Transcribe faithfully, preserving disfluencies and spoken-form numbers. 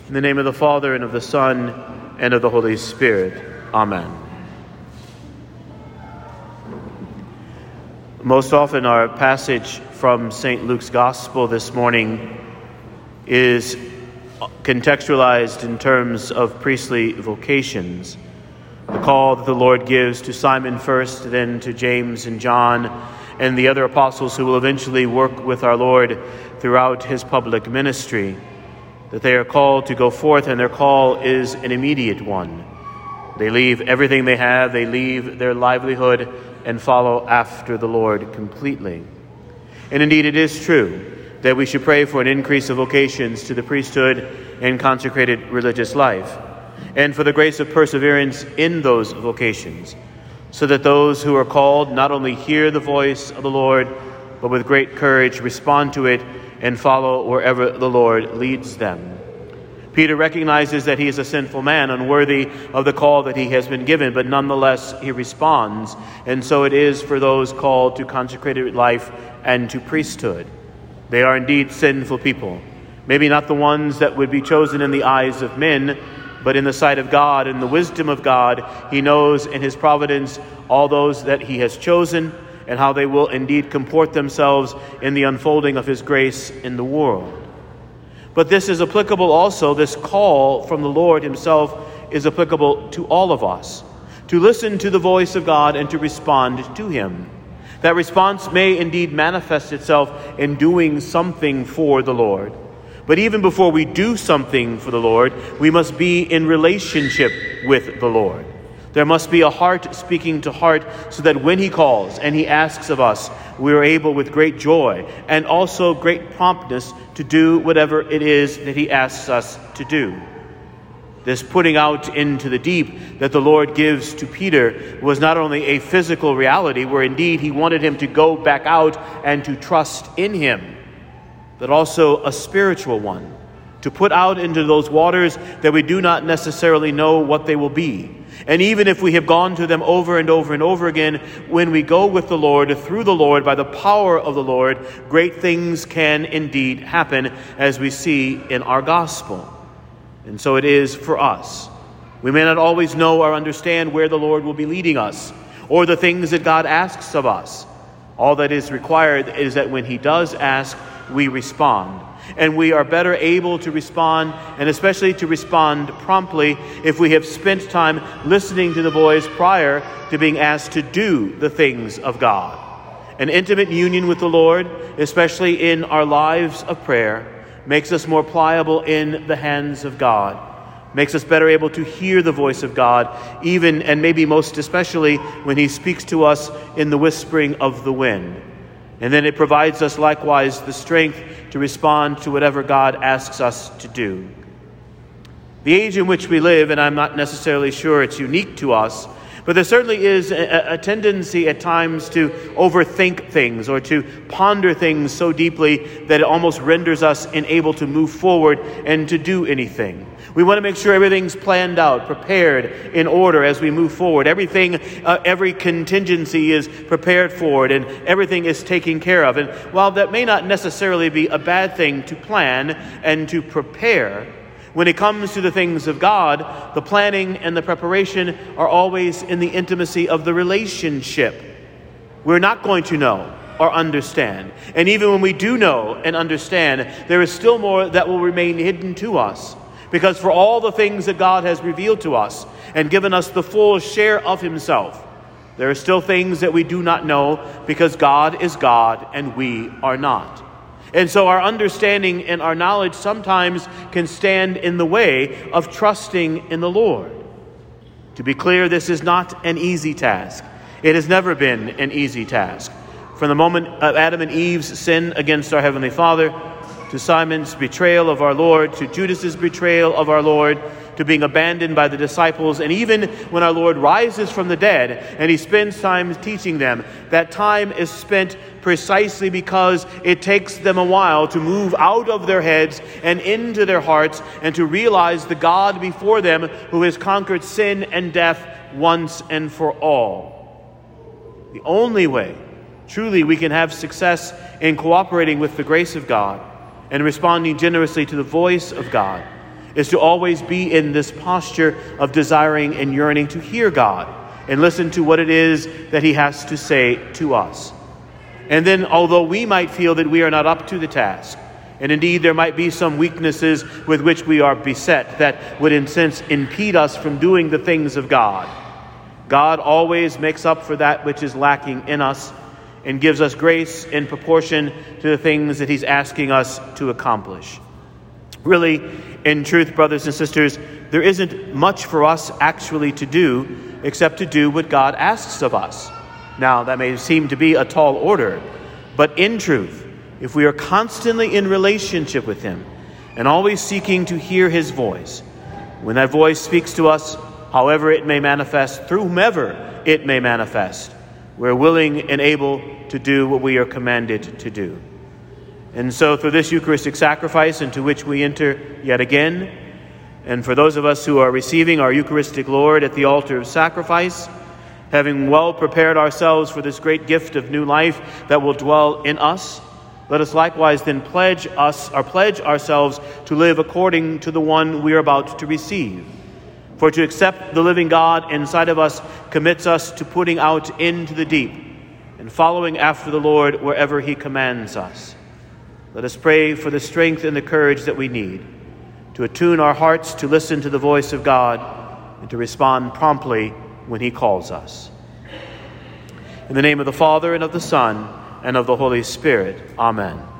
In the name of the Father, and of the Son, and of the Holy Spirit. Amen. Most often our passage from Saint Luke's Gospel this morning is contextualized in terms of priestly vocations. The call that the Lord gives to Simon first, then to James and John, and the other apostles who will eventually work with our Lord throughout his public ministry, that they are called to go forth, and their call is an immediate one. They leave everything they have, they leave their livelihood, and follow after the Lord completely. And indeed it is true that we should pray for an increase of vocations to the priesthood and consecrated religious life, and for the grace of perseverance in those vocations, so that those who are called not only hear the voice of the Lord, but with great courage respond to it and follow wherever the Lord leads them. Peter recognizes that he is a sinful man, unworthy of the call that he has been given, but nonetheless he responds. And so it is for those called to consecrated life and to priesthood. They are indeed sinful people. Maybe not the ones that would be chosen in the eyes of men, but in the sight of God, in the wisdom of God, he knows in his providence all those that he has chosen and how they will indeed comport themselves in the unfolding of his grace in the world. But this is applicable also, this call from the Lord himself is applicable to all of us, to listen to the voice of God and to respond to him. That response may indeed manifest itself in doing something for the Lord. But even before we do something for the Lord, we must be in relationship with the Lord. There must be a heart speaking to heart, so that when he calls and he asks of us, we are able with great joy and also great promptness to do whatever it is that he asks us to do. This putting out into the deep that the Lord gives to Peter was not only a physical reality, where indeed he wanted him to go back out and to trust in him, but also a spiritual one, to put out into those waters that we do not necessarily know what they will be. And even if we have gone to them over and over and over again, when we go with the Lord, through the Lord, by the power of the Lord, great things can indeed happen, as we see in our gospel. And so it is for us. We may not always know or understand where the Lord will be leading us, or the things that God asks of us. All that is required is that when he does ask, we respond. And we are better able to respond, and especially to respond promptly, if we have spent time listening to the voice prior to being asked to do the things of God. An intimate union with the Lord, especially in our lives of prayer, makes us more pliable in the hands of God, makes us better able to hear the voice of God, even and maybe most especially when he speaks to us in the whispering of the wind. And then it provides us likewise the strength to respond to whatever God asks us to do. The age in which we live, and I'm not necessarily sure it's unique to us, but there certainly is a, a tendency at times to overthink things or to ponder things so deeply that it almost renders us unable to move forward and to do anything. We want to make sure everything's planned out, prepared, in order as we move forward. Everything, uh, every contingency is prepared for it, and everything is taken care of. And while that may not necessarily be a bad thing to plan and to prepare, when it comes to the things of God, the planning and the preparation are always in the intimacy of the relationship. We're not going to know or understand. And even when we do know and understand, there is still more that will remain hidden to us. Because for all the things that God has revealed to us and given us the full share of himself, there are still things that we do not know, because God is God and we are not. And so our understanding and our knowledge sometimes can stand in the way of trusting in the Lord. To be clear, this is not an easy task. It has never been an easy task. From the moment of Adam and Eve's sin against our Heavenly Father, to Simon's betrayal of our Lord, to Judas's betrayal of our Lord, to being abandoned by the disciples, and even when our Lord rises from the dead and he spends time teaching them, that time is spent precisely because it takes them a while to move out of their heads and into their hearts and to realize the God before them who has conquered sin and death once and for all. The only way truly we can have success in cooperating with the grace of God and responding generously to the voice of God is to always be in this posture of desiring and yearning to hear God and listen to what it is that he has to say to us. And then, although we might feel that we are not up to the task, and indeed there might be some weaknesses with which we are beset that would in a sense impede us from doing the things of God, God always makes up for that which is lacking in us and gives us grace in proportion to the things that he's asking us to accomplish. Really, in truth, brothers and sisters, there isn't much for us actually to do except to do what God asks of us. Now, that may seem to be a tall order, but in truth, if we are constantly in relationship with him and always seeking to hear his voice, when that voice speaks to us, however it may manifest, through whomever it may manifest, we're willing and able to do what we are commanded to do. And so through this Eucharistic sacrifice into which we enter yet again, and for those of us who are receiving our Eucharistic Lord at the altar of sacrifice, having well prepared ourselves for this great gift of new life that will dwell in us, let us likewise then pledge us or pledge ourselves to live according to the one we are about to receive. For to accept the living God inside of us commits us to putting out into the deep and following after the Lord wherever he commands us. Let us pray for the strength and the courage that we need to attune our hearts to listen to the voice of God and to respond promptly when he calls us. In the name of the Father, and of the Son, and of the Holy Spirit. Amen.